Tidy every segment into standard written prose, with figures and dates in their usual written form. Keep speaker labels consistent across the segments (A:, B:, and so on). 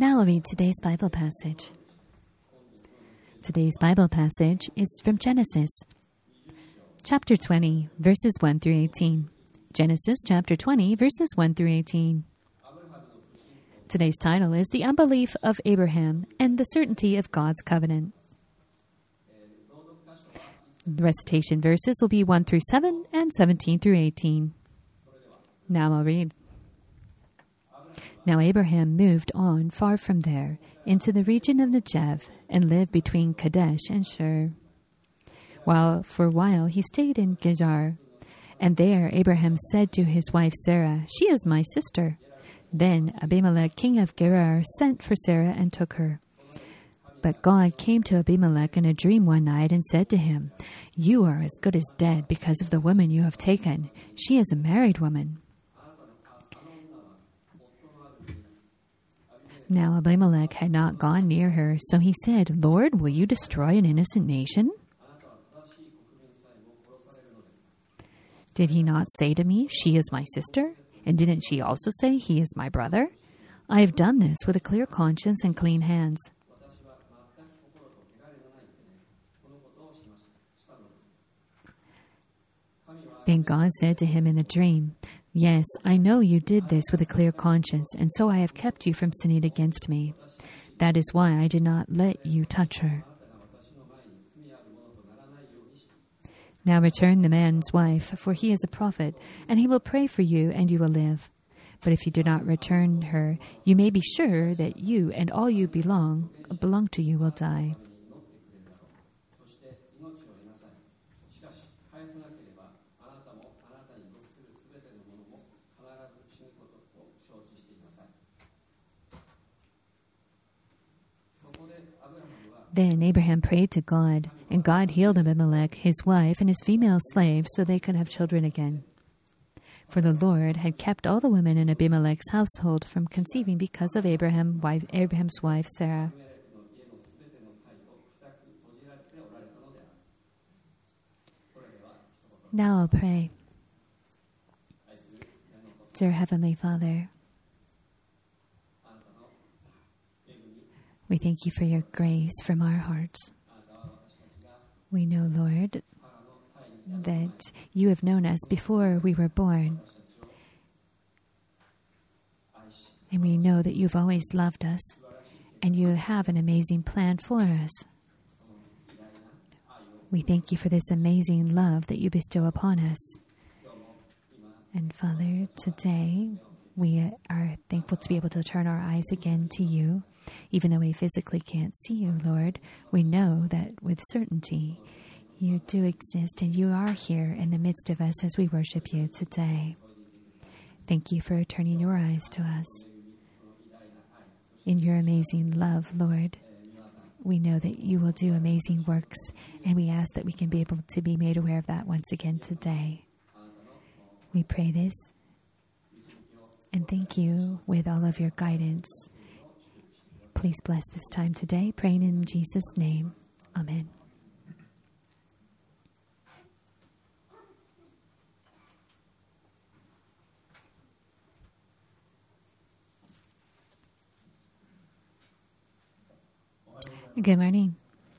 A: Now I'll read today's Bible passage. Today's Bible passage is from Genesis, chapter 20, verses 1 through 18. Genesis chapter 20, verses 1 through 18. Today's title is The Unbelief of Abraham and the Certainty of God's Covenant. The recitation verses will be 1 through 7 and 17 through 18. Now I'll read. Now Abraham moved on far from there into the region of Negev and lived between Kadesh and Shur. For a while he stayed in Gerar. And there Abraham said to his wife Sarah, "She is my sister." Then Abimelech, king of Gerar, sent for Sarah and took her. But God came to Abimelech in a dream one night and said to him, "You are as good as dead because of the woman you have taken. She is a married woman." Now Abimelech had not gone near her, so he said, "Lord, will you destroy an innocent nation? Did he not say to me, 'She is my sister'? And didn't she also say, 'He is my brother'? I have done this with a clear conscience and clean hands." Then God said to him in the dream, "Yes, I know you did this with a clear conscience, and so I have kept you from sinning against me. That is why I did not let you touch her. Now return the man's wife, for he is a prophet, and he will pray for you, and you will live. But if you do not return her, you may be sure that you and all you belong to you will die." Then Abraham prayed to God, and God healed Abimelech, his wife, and his female slaves so they could have children again. For the Lord had kept all the women in Abimelech's household from conceiving because of Abraham's wife Sarah. Now I'll pray. Dear Heavenly Father, we thank you for your grace from our hearts. We know, Lord, that you have known us before we were born. And we know that you've always loved us, and you have an amazing plan for us. We thank you for this amazing love that you bestow upon us. And Father, today we are thankful to be able to turn our eyes again to you. Even though we physically can't see you, Lord, we know that with certainty you do exist and you are here in the midst of us as we worship you today. Thank you for turning your eyes to us. In your amazing love, Lord, we know that you will do amazing works, and we ask that we can be able to be made aware of that once again today. We pray this and thank you with all of your guidance. Please bless this time today, praying in Jesus' name. Amen. Good morning.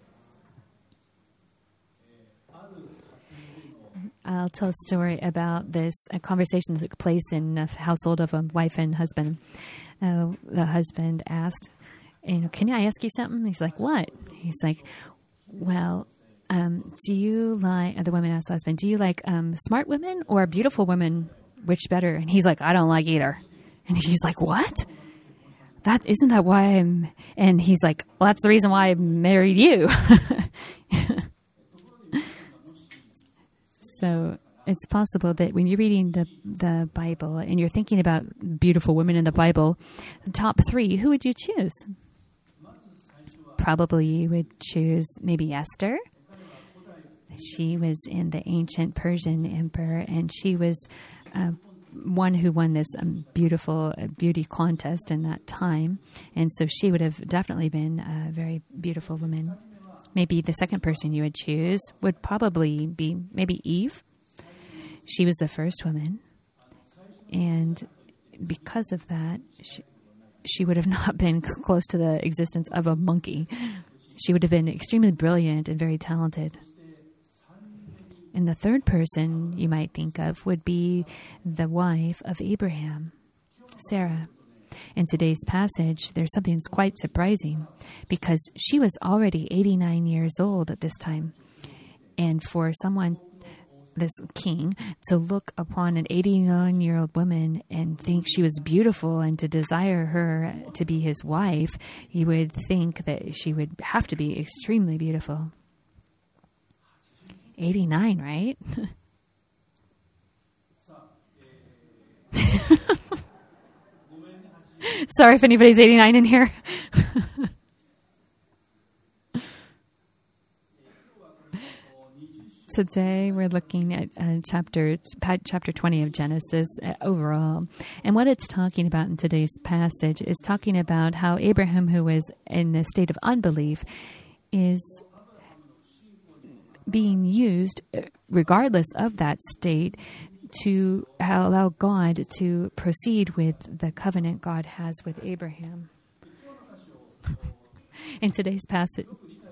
A: I'll tell a story about a conversation that took place in a household of a wife and husband. The husband asked, "Can I ask you something?" He's like, "What?" He's like, "Well, do you like," the woman asked the husband, "Do you like smart women or beautiful women? Which better?" And he's like, "I don't like either." And she's like, "What? Isn't that why I'm," and he's like, "Well, that's the reason why I married you." So it's possible that when you're reading the Bible and you're thinking about beautiful women in the Bible, the top 3, who would you choose? Probably you would choose maybe Esther. She was in the ancient Persian emperor, and she was one who won this beautiful beauty contest in that time. And so she would have definitely been a very beautiful woman. Maybe the second person you would choose would probably be maybe Eve. She was the first woman. And because of that, she would have not been close to the existence of a monkey. She would have been extremely brilliant and very talented. And the third person you might think of would be the wife of Abraham, Sarah. In today's passage, there's something that's quite surprising because she was already 89 years old at this time. And for someone, this king, to look upon an 89-year-old woman and think she was beautiful and to desire her to be his wife, you would think that she would have to be extremely beautiful. 89, right? Sorry if anybody's 89 in here. Today we're looking at chapter 20 of Genesis overall. And what it's talking about in today's passage is talking about how Abraham, who was in a state of unbelief, is being used, regardless of that state, to allow God to proceed with the covenant God has with Abraham. In today's passage,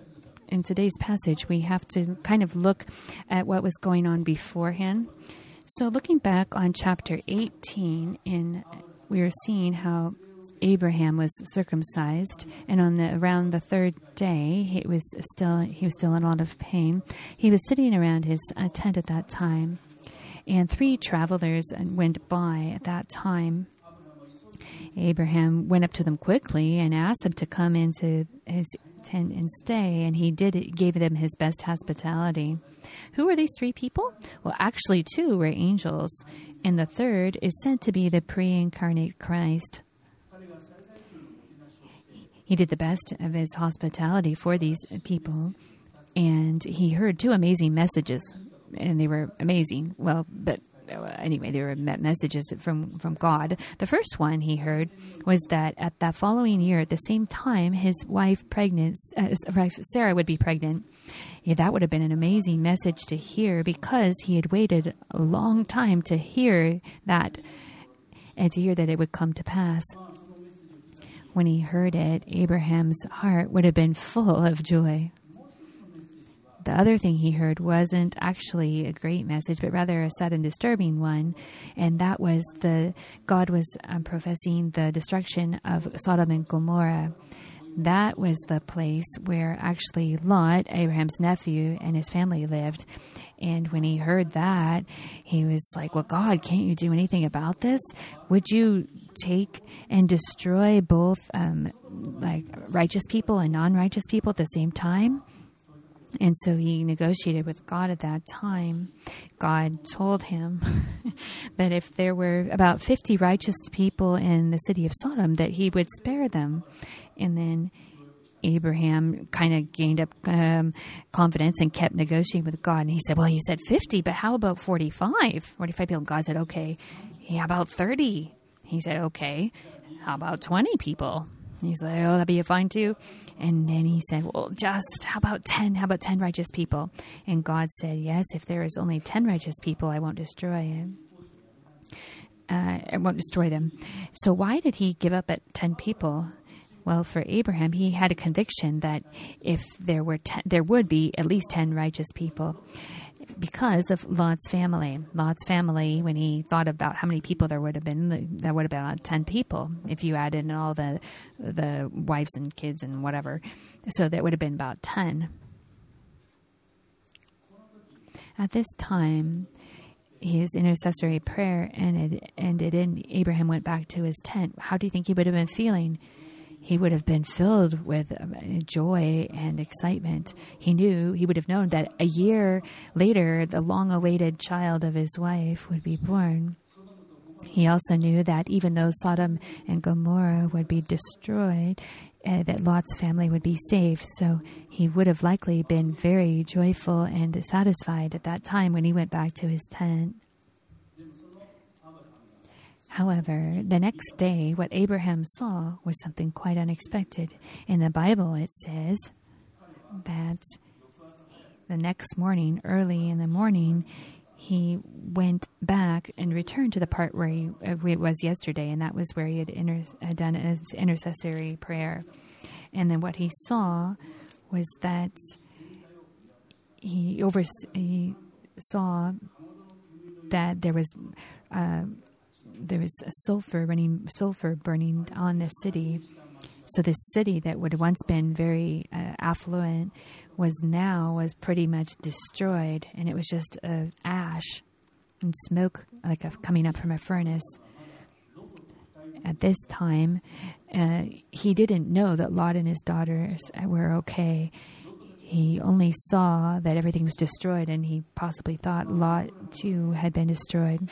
A: we have to kind of look at what was going on beforehand. So looking back on chapter 18, we are seeing how Abraham was circumcised, and around the third day, he was still in a lot of pain. He was sitting around his tent at that time, and 3 travelers went by at that time. Abraham went up to them quickly and asked them to come into his tent and stay, and he gave them his best hospitality. Who were these 3 people? Well, actually 2 were angels, and the third is said to be the pre-incarnate Christ. He did the best of his hospitality for these people, and he heard 2 amazing messages, and they were amazing. Well, but anyway, they were messages from God. The first one he heard was that at that following year, at the same time, his wife Sarah would be pregnant. Yeah, that would have been an amazing message to hear because he had waited a long time to hear that and to hear that it would come to pass. When he heard it, Abraham's heart would have been full of joy. The other thing he heard wasn't actually a great message, but rather a sad and disturbing one, and that was God was professing the destruction of Sodom and Gomorrah. That was the place where actually Lot, Abraham's nephew, and his family lived. And when he heard that, he was like, well, God, can't you do anything about this? Would you take and destroy both righteous people and non-righteous people at the same time? And so he negotiated with God at that time. God told him that if there were about 50 righteous people in the city of Sodom, that he would spare them. And then Abraham kind of gained up confidence and kept negotiating with God. And he said, well, you said 50, but how about 45? 45 people. God said, okay. Yeah, about 30. He said, okay. How about 20 people? He's like, oh, that'd be fine too. And then he said, well, how about 10? How about 10 righteous people? And God said, yes, if there is only 10 righteous people, I won't destroy him. I won't destroy them. So why did he give up at 10 people? Well, for Abraham, he had a conviction that if there would be at least 10 righteous people because of Lot's family. Lot's family, when he thought about how many people there would have been about 10 people if you added in all the wives and kids and whatever. So that would have been about 10. At this time, his intercessory prayer ended, and Abraham went back to his tent. How do you think he would have been feeling? He would have been filled with joy and excitement. He would have known that a year later, the long-awaited child of his wife would be born. He also knew that even though Sodom and Gomorrah would be destroyed, that Lot's family would be saved. So he would have likely been very joyful and satisfied at that time when he went back to his tent. However, the next day, what Abraham saw was something quite unexpected. In the Bible, it says that the next morning, early in the morning, he went back and returned to the part where it was yesterday, and that was where he had done his intercessory prayer. And then what he saw was that he saw that there was a sulfur burning on the city. So this city that would have once been very affluent was pretty much destroyed, and it was just ash and smoke coming up from a furnace. At this time, he didn't know that Lot and his daughters were okay. He only saw that everything was destroyed, and he possibly thought Lot too had been destroyed.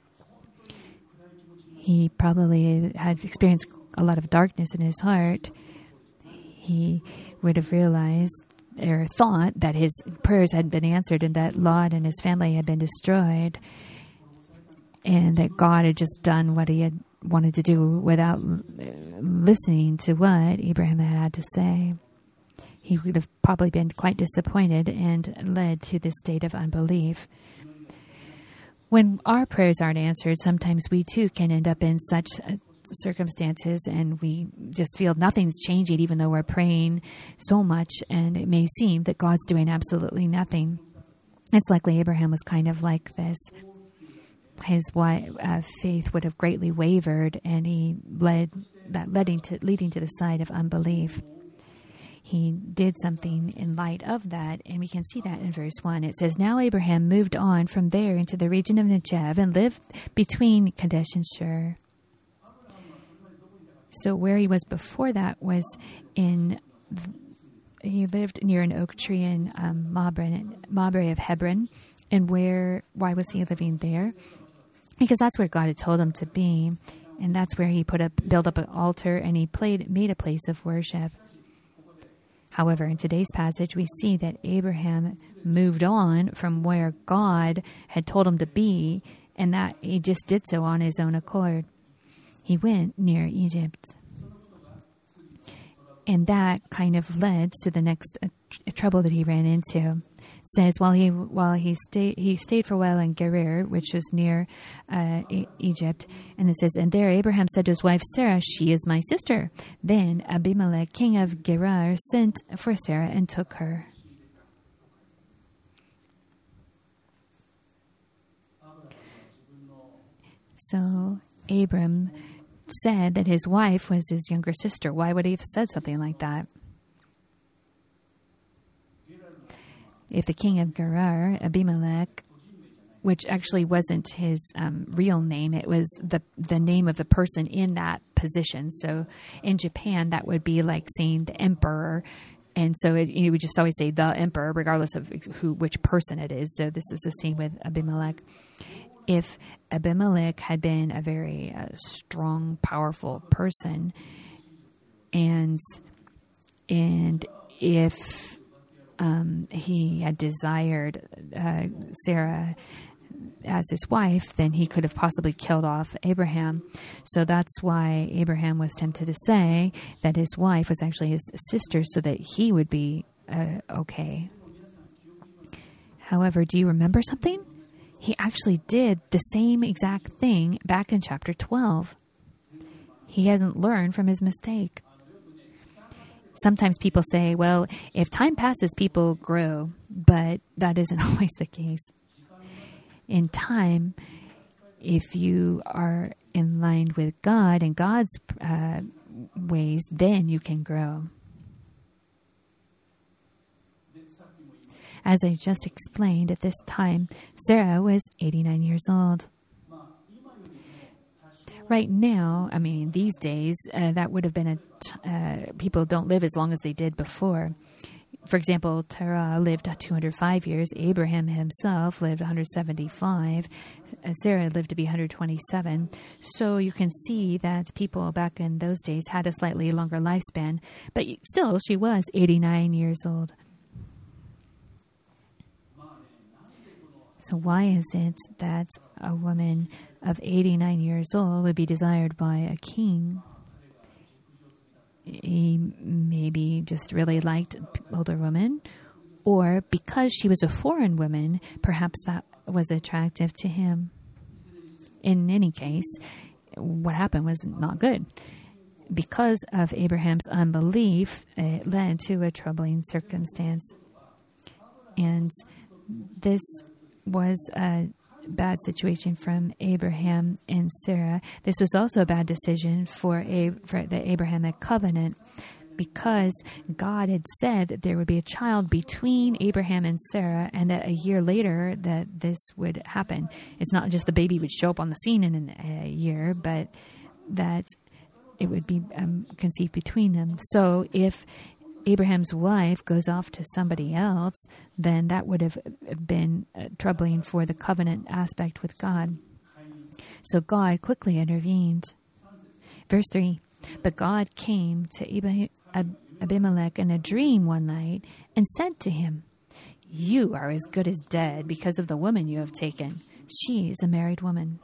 A: He probably had experienced a lot of darkness in his heart. He would have realized or thought that his prayers had been answered and that Lot and his family had been destroyed, and that God had just done what he had wanted to do without listening to what Abraham had to say. He would have probably been quite disappointed and led to this state of unbelief. When our prayers aren't answered, sometimes we too can end up in such circumstances, and we just feel nothing's changing even though we're praying so much, and it may seem that God's doing absolutely nothing. It's likely Abraham was kind of like this. His faith would have greatly wavered, and he leading to the side of unbelief. He did something in light of that, and we can see that in verse 1. It says, "Now Abraham moved on from there into the region of Negev and lived between Kadesh and Shur." So where he was before that was he lived near an oak tree in Mamre of Hebron. And why was he living there? Because that's where God had told him to be. And that's where he built up an altar, and he made a place of worship. However, in today's passage, we see that Abraham moved on from where God had told him to be, and that he just did so on his own accord. He went near Egypt. And that kind of led to the next trouble that he ran into. It says while he stayed for a while in Gerar, which is near Egypt, and it says, "And there Abraham said to his wife Sarah, 'She is my sister.' Then Abimelech, king of Gerar, sent for Sarah and took her." So Abram said that his wife was his younger sister. Why would he have said something like that? If the king of Gerar, Abimelech, which actually wasn't his real name, it was the name of the person in that position. So in Japan, that would be like saying the emperor. And so you would just always say the emperor, regardless of which person it is. So this is the same with Abimelech. If Abimelech had been a very strong, powerful person, and if he had desired Sarah as his wife, then he could have possibly killed off Abraham. So that's why Abraham was tempted to say that his wife was actually his sister, so that he would be okay. However, do you remember something? He actually did the same exact thing back in chapter 12. He hadn't learned from his mistake. Sometimes people say, well, if time passes, people grow, but that isn't always the case. In time, if you are in line with God and God's ways, then you can grow. As I just explained, at this time, Sarah was 89 years old. Right now, I mean, these days, that would have been people don't live as long as they did before. For example, Terah lived 205 years. Abraham himself lived 175. Sarah lived to be 127. So you can see that people back in those days had a slightly longer lifespan. But still, she was 89 years old. So why is it that a woman of 89 years old would be desired by a king? He maybe just really liked older women, Or because she was a foreign woman, perhaps that was attractive to him. In any case, what happened was not good. Because of Abraham's unbelief, it led to a troubling circumstance. And this was a bad situation from Abraham and Sarah. This was also a bad decision for the Abrahamic covenant, because God had said that there would be a child between Abraham and Sarah, and that a year later that this would happen. It's not just the baby would show up on the scene in a year, but that it would be conceived between them. So if Abraham's wife goes off to somebody else, then that would have been troubling for the covenant aspect with God. So God quickly intervened. Verse 3, but God came to Abimelech in a dream one night and said to him, you are as good as dead because of the woman you have taken. She is a married woman.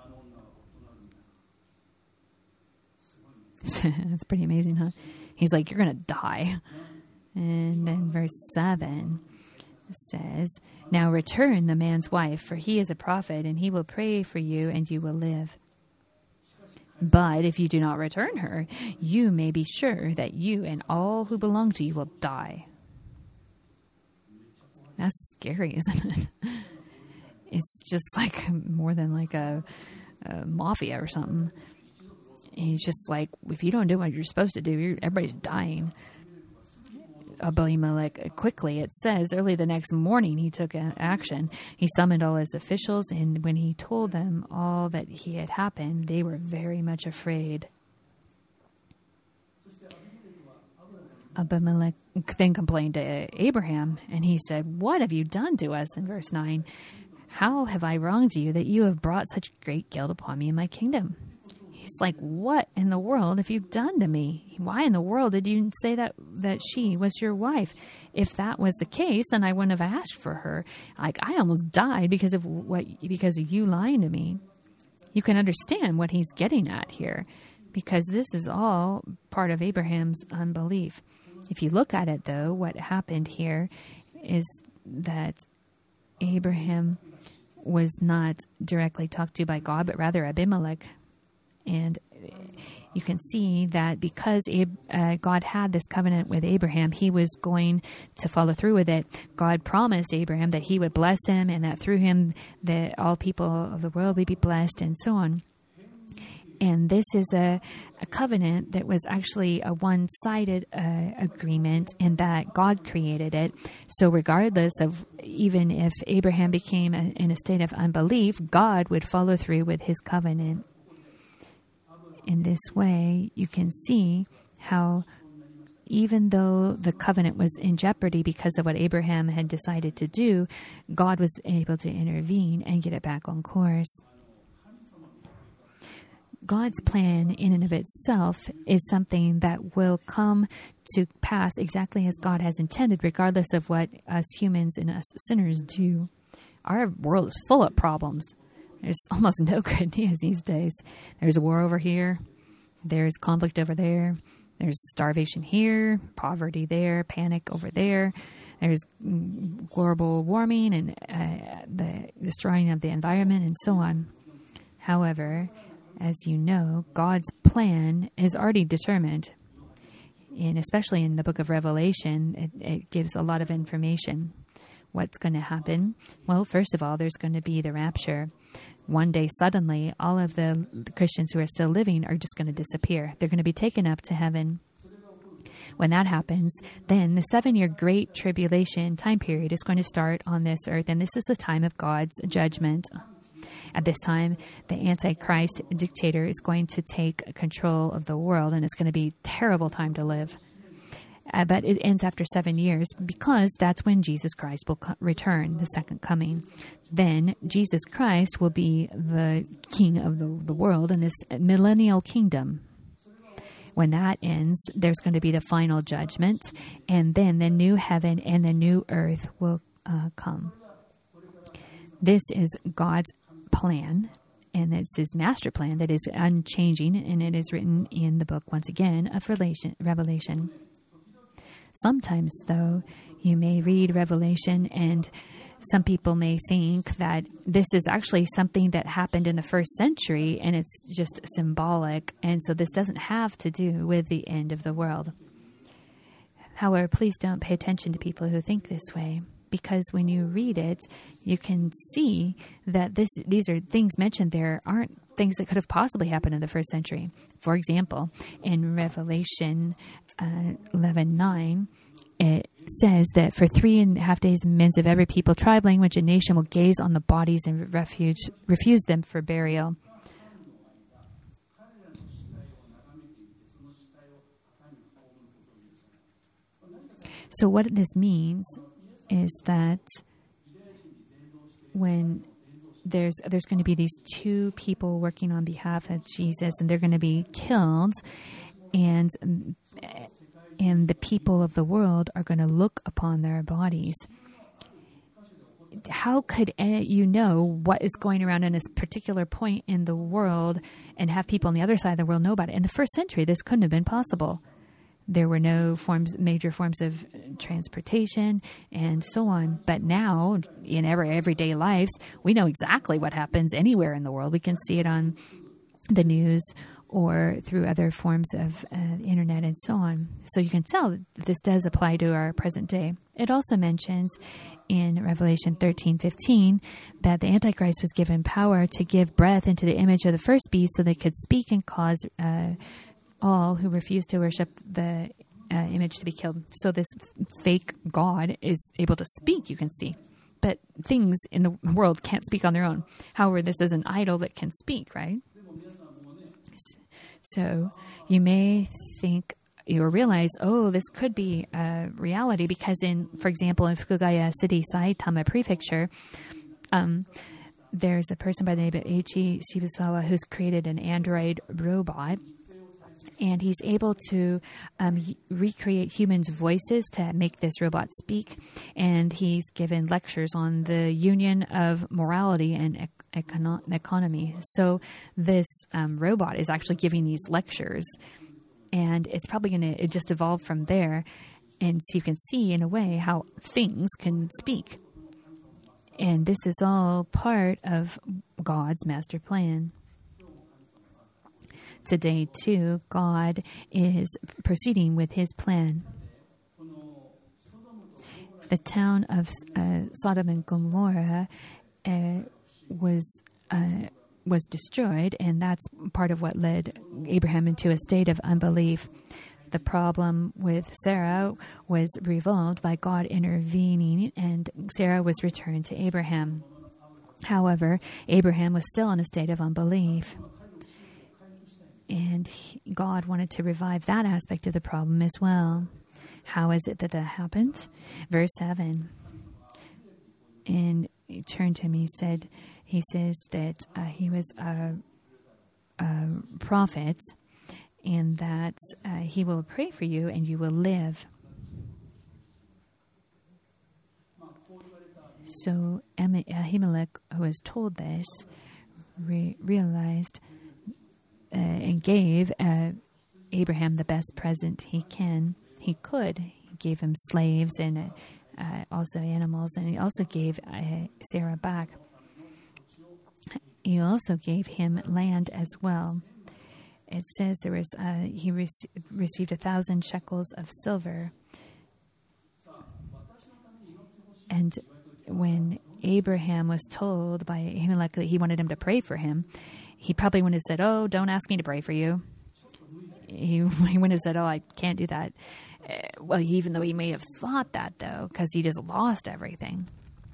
A: That's pretty amazing, huh? He's like, you're going to die. And then verse 7 says, now return the man's wife, for he is a prophet, and he will pray for you, and you will live. But if you do not return her, you may be sure that you and all who belong to you will die. That's scary, isn't it? It's just like more than like a mafia or something. He's just like, if you don't do what you're supposed to do, everybody's dying. Abimelech quickly, it says, early the next morning he took action. He summoned all his officials, and when he told them all that he had happened, they were very much afraid. Abimelech then complained to Abraham, and he said, what have you done to us? In verse 9, how have I wronged you that you have brought such great guilt upon me and my kingdom? He's like, what in the world have you done to me? Why in the world did you say that she was your wife? If that was the case, then I wouldn't have asked for her. Like, I almost died because of you lying to me. You can understand what he's getting at here, because this is all part of Abraham's unbelief. If you look at it, though, what happened here is that Abraham was not directly talked to by God, but rather Abimelech. And you can see that because God had this covenant with Abraham, he was going to follow through with it. God promised Abraham that he would bless him, and that through him that all people of the world would be blessed, and so on. And this is a covenant that was actually a one-sided agreement, in that God created it. So regardless of, even if Abraham became in a state of unbelief, God would follow through with his covenant. In this way, you can see how even though the covenant was in jeopardy because of what Abraham had decided to do, God was able to intervene and get it back on course. God's plan in and of itself is something that will come to pass exactly as God has intended, regardless of what us humans and us sinners do. Our world is full of problems. There's almost no good news these days. There's a war over here. There's conflict over there. There's starvation here, poverty there, panic over there. There's global warming and the destroying of the environment and so on. However, as you know, God's plan is already determined. And especially in the book of Revelation, it gives a lot of information. What's going to happen? Well, first of all, there's going to be the rapture. One day, suddenly, all of the Christians who are still living are just going to disappear. They're going to be taken up to heaven. When that happens, then the 7-year Great Tribulation time period is going to start on this earth, and this is the time of God's judgment. At this time, the Antichrist dictator is going to take control of the world, and it's going to be a terrible time to live. But it ends after 7 years, because that's when Jesus Christ will return, the second coming. Then Jesus Christ will be the king of the world in this millennial kingdom. When that ends, there's going to be the final judgment, and then the new heaven and the new earth will come. This is God's plan, and it's his master plan that is unchanging, and it is written in the book, once again, of Revelation. Sometimes, though, you may read Revelation and some people may think that this is actually something that happened in the first century and it's just symbolic, and so this doesn't have to do with the end of the world. However, please don't pay attention to people who think this way, because when you read it, you can see that these are things mentioned there aren't things that could have possibly happened in the first century. For example, in Revelation 11:9, it says that for 3.5 days, men of every people, tribe, language, and nation will gaze on the bodies and refuse them for burial. So what this means is that when there's going to be these two people working on behalf of Jesus, and they're going to be killed, and the people of the world are going to look upon their bodies. How could you know what is going around in this particular point in the world and have people on the other side of the world know about it? In the first century, this couldn't have been possible. There were no major forms of transportation and so on. But now, in everyday lives, we know exactly what happens anywhere in the world. We can see it on the news or through other forms of internet and so on. So you can tell that this does apply to our present day. It also mentions in Revelation 13:15 that the Antichrist was given power to give breath into the image of the first beast so they could speak and cause all who refuse to worship the image to be killed. So this fake God is able to speak, you can see. But things in the world can't speak on their own. However, this is an idol that can speak, right? So you may think or realize, this could be a reality, because for example, in Fukugaya City, Saitama Prefecture, there's a person by the name of Eiichi Shibusawa who's created an android robot, and he's able to recreate humans' voices to make this robot speak. And he's given lectures on the union of morality and economy. So this robot is actually giving these lectures, and it's probably going to just evolve from there. And so you can see, in a way, how things can speak. And this is all part of God's master plan. Today, too, God is proceeding with his plan. The town of Sodom and Gomorrah was destroyed, and that's part of what led Abraham into a state of unbelief. The problem with Sarah was resolved by God intervening, and Sarah was returned to Abraham. However, Abraham was still in a state of unbelief. And God wanted to revive that aspect of the problem as well. How is it that happened? Verse 7. And he turned to him, he says that he was a prophet, and that he will pray for you and you will live. So Ahimelech, who was told this, realized and gave Abraham the best present he could. He gave him slaves and also animals, and he also gave Sarah back. He also gave him land as well. It says there was he received 1,000 shekels of silver. And when Abraham was told by Ahimelech that he wanted him to pray for him, he probably wouldn't have said, don't ask me to pray for you. He wouldn't have said, I can't do that. Well, even though he may have thought that, though, because he just lost everything.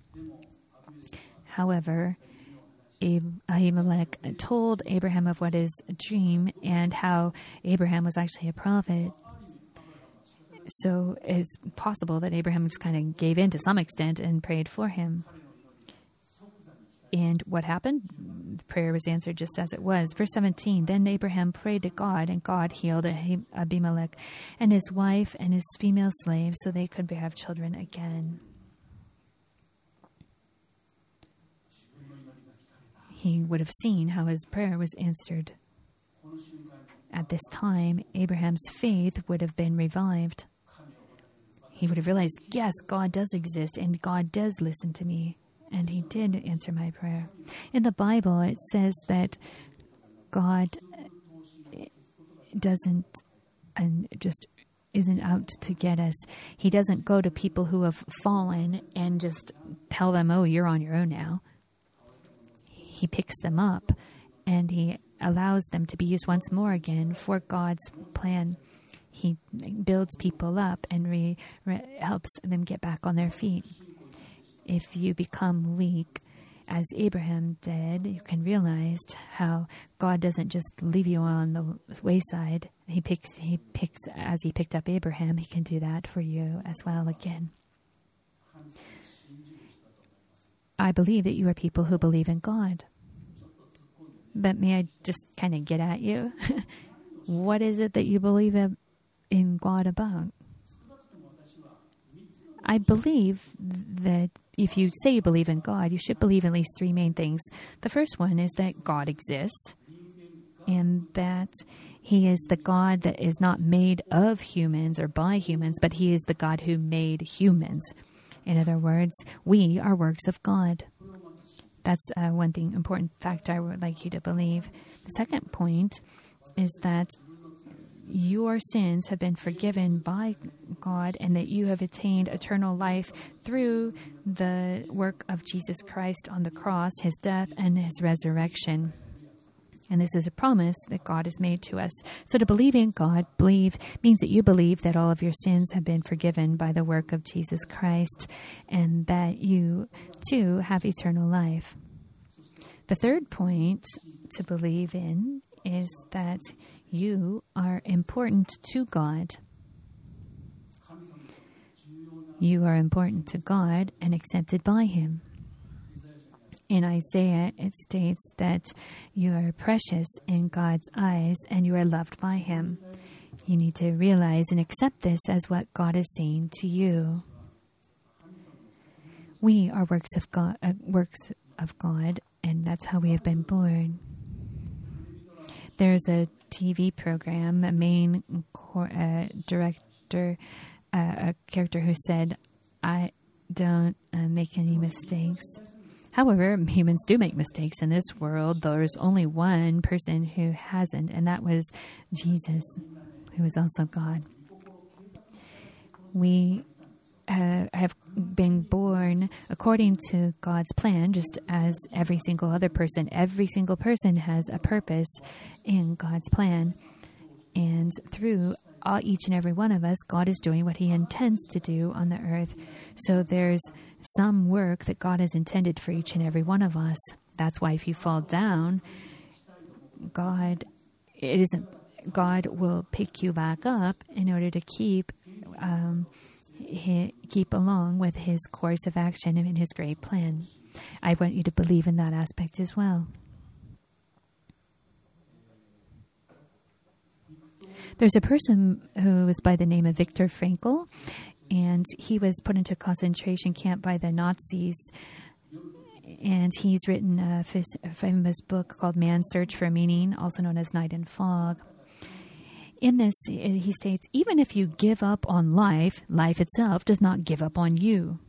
A: However, Ahimelech told Abraham of what his dream and how Abraham was actually a prophet. So it's possible that Abraham just kind of gave in to some extent and prayed for him. And what happened? The prayer was answered just as it was. Verse 17, then Abraham prayed to God, and God healed Abimelech and his wife and his female slaves so they could have children again. He would have seen how his prayer was answered. At this time, Abraham's faith would have been revived. he would have realized, yes, God does exist and God does listen to me. And he did answer my prayer. In the Bible, it says that God doesn't and just isn't out to get us. He doesn't go to people who have fallen and just tell them, oh, you're on your own now. He picks them up and he allows them to be used once more again for God's plan. He builds people up and helps them get back on their feet. If you become weak, as Abraham did, you can realize how God doesn't just leave you on the wayside. He picks, as he picked up Abraham, he can do that for you as well again. I believe that you are people who believe in God. But may I just kind of get at you? What is it that you believe in God about? I believe that if you say you believe in God, you should believe in at least three main things. The first one is that God exists and that he is the God that is not made of humans or by humans, but he is the God who made humans. In other words, we are works of God. That's one thing, important fact I would like you to believe. The second point is that your sins have been forgiven by God and that you have attained eternal life through the work of Jesus Christ on the cross, his death, and his resurrection. And this is a promise that God has made to us. So to believe in God, means that you believe that all of your sins have been forgiven by the work of Jesus Christ and that you, too, have eternal life. The third point to believe in is that you are important to God. You are important to God and accepted by him. In Isaiah, it states that you are precious in God's eyes and you are loved by him. You need to realize and accept this as what God is saying to you. We are works of God, and that's how we have been born. There's a TV program, a main director, a character who said, I don't make any mistakes. However, humans do make mistakes in this world. There's only one person who hasn't, and that was Jesus, who is also God. We have been born according to God's plan, just as every single other person. Every single person has a purpose in God's plan. And through each and every one of us, God is doing what he intends to do on the earth. So there's some work that God has intended for each and every one of us. That's why if you fall down, God will pick you back up in order to keep along with his course of action and his great plan. I want you to believe in that aspect as well. There's a person who was by the name of Viktor Frankl, and he was put into a concentration camp by the Nazis. And he's written a famous book called Man's Search for Meaning, also known as Night and Fog. In this, he states, even if you give up on life, life itself does not give up on you.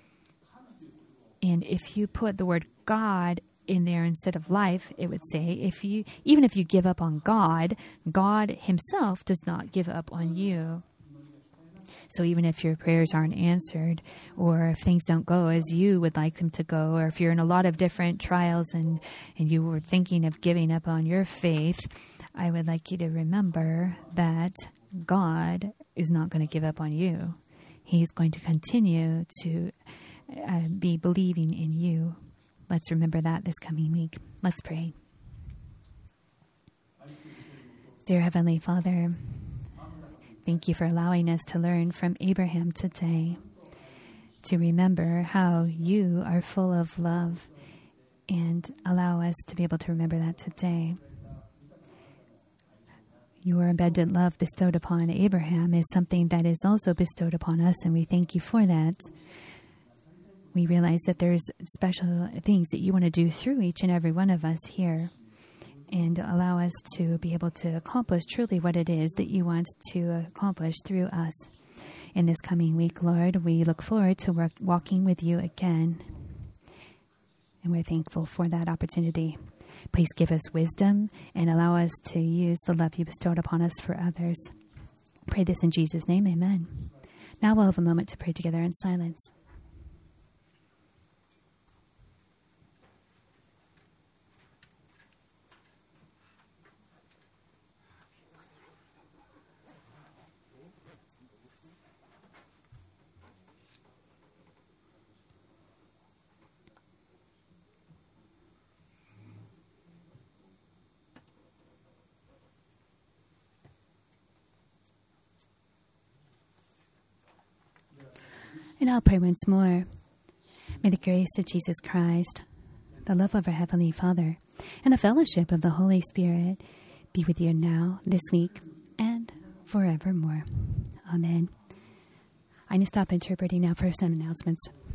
A: And if you put the word God in there instead of life, it would say, even if you give up on God, God himself does not give up on you. So even if your prayers aren't answered, or if things don't go as you would like them to go, or if you're in a lot of different trials and you were thinking of giving up on your faith, I would like you to remember that God is not going to give up on you. He's going to continue to be believing in you. Let's remember that this coming week. Let's pray. Dear Heavenly Father, thank you for allowing us to learn from Abraham today, to remember how you are full of love, and allow us to be able to remember that today. Your abundant love bestowed upon Abraham is something that is also bestowed upon us, and we thank you for that. We realize that there's special things that you want to do through each and every one of us here, and allow us to be able to accomplish truly what it is that you want to accomplish through us. In this coming week, Lord, we look forward to walking with you again. And we're thankful for that opportunity. Please give us wisdom and allow us to use the love you bestowed upon us for others. Pray this in Jesus' name, amen. Now we'll have a moment to pray together in silence. And I'll pray once more. May the grace of Jesus Christ, the love of our Heavenly Father, and the fellowship of the Holy Spirit be with you now, this week, and forevermore. Amen. I'm going to stop interpreting now for some announcements.